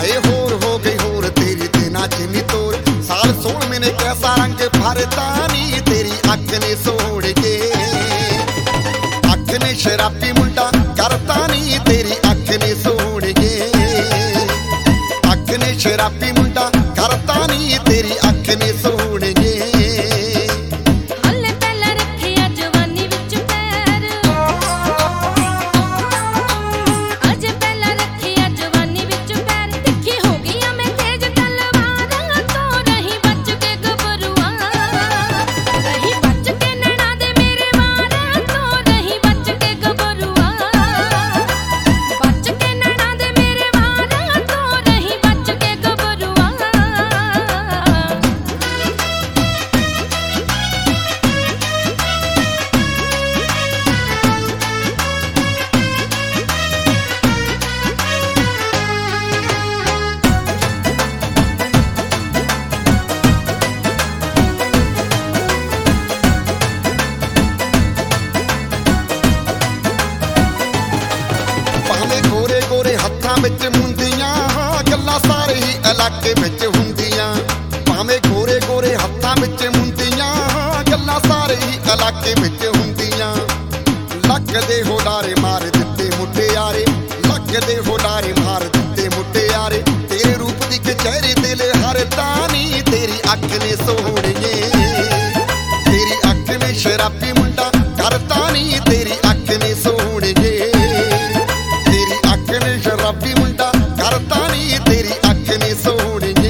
हाय होर हो गई होर तेरी तेना जिनी तोर साल सोल मैंने कैसा रंग भरता नी तेरी अख ने सोड़ के अख ने शराबी मुंडा करता नी तेरी अख ने सोड़ के अख ने शराबी मुंडा करता नी तेरी अख ने सोड़ के विच मुंदियां गल्लां सारे ही इलाके विच हुंदियां भावें गोरे गोरे हत्थां विच मुंदियां गल्लां सारे ही इलाके विच हुंदियां लक दे होलारे मार दित्ते मुटियारे लक दे होलारे मार दित्ते मुटियारे तेरे रूप दी कचहरी दिल हर तानी तेरी अख ने सोहणिए तेरी अख ने शराबी मुंडा करता नी तेरी अख ने सोहणिए शराबी मुंडा करता नी तेरी अख ने सोहणिए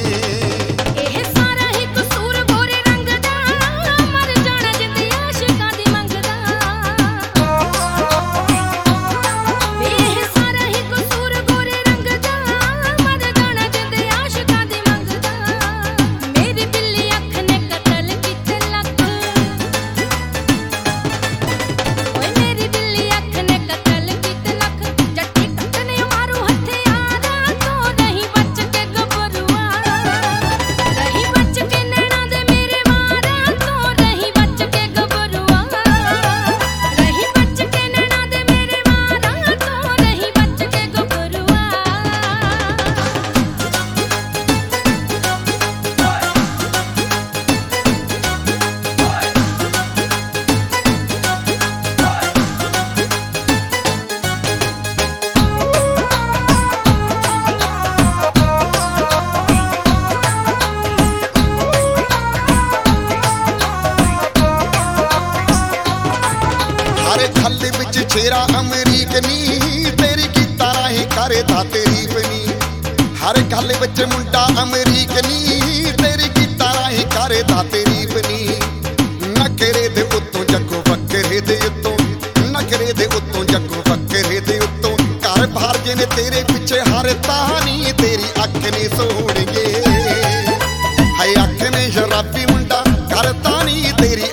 खल्ले विच छेरा अमरीक नी तेरी कीता राही करे दा तारीफ नी हर गल विच मुंडा अमरीक नी तेरी कीता राही करे दा तारीफ नी नखरे दे उत्तों जग्गो वक्करे दे उत्तों नखरे दे उत्तों जग्गो वक्करे दे उत्तों घर बाहर जे ने तेरे पिछे हर तानी तेरी अख ने सोहणिए हाय अख ने शराबी मुंडा करता नी तेरी